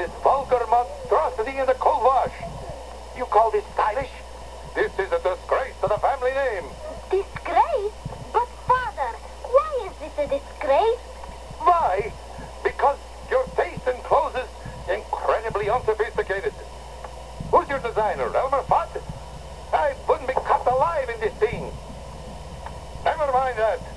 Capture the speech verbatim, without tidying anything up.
this vulgar monstrosity in the cold wash. You call this stylish? This is a disgrace to the family name. Disgrace? But, Father, why is this a disgrace? Why? Because your taste in clothes is incredibly unsophisticated. Who's your designer, Elmer Fudd? I wouldn't be cut alive in this thing. Never mind that.